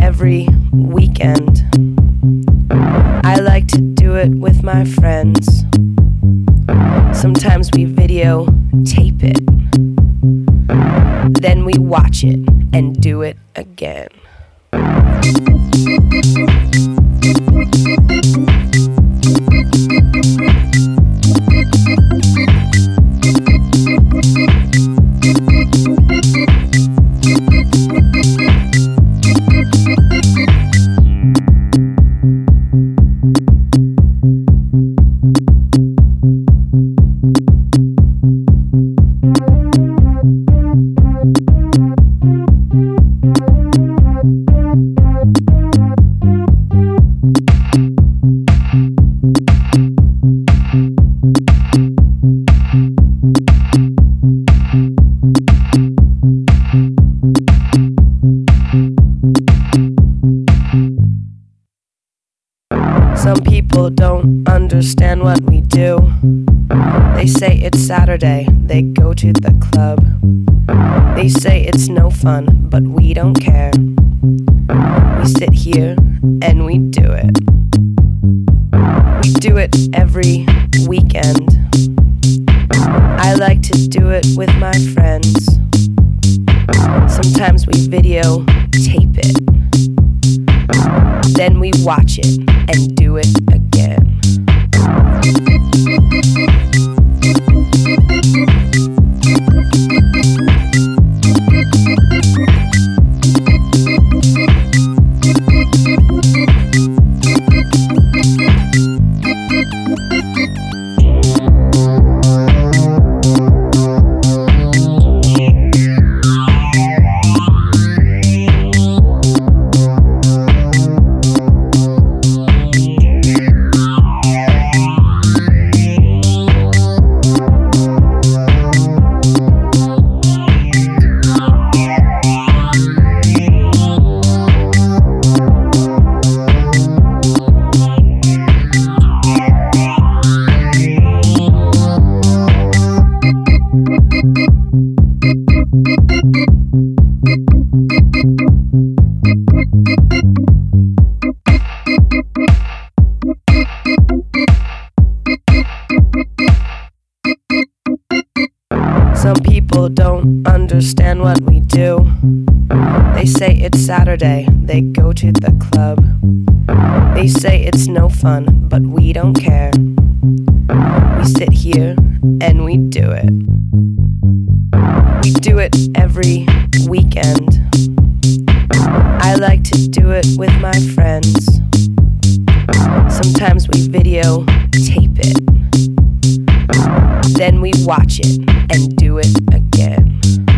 every weekend. I like to do it with my friends. Sometimes we videotape it, then we watch it and do it again. Some people don't understand what we do. They say it's Saturday, they go to the club. They say it's no fun, but we don't care. We sit here and we do it. We do it every weekend. I like to do it with my friends. Sometimes we videotape it, then we watch it and do it again. Some people don't understand what we do. They say it's Saturday, they go to the club. They say it's no fun, but we don't care. We sit here and we do it. We do it every weekend. I like to do it with my friends. Sometimes we videotape it, then we watch it and do it again.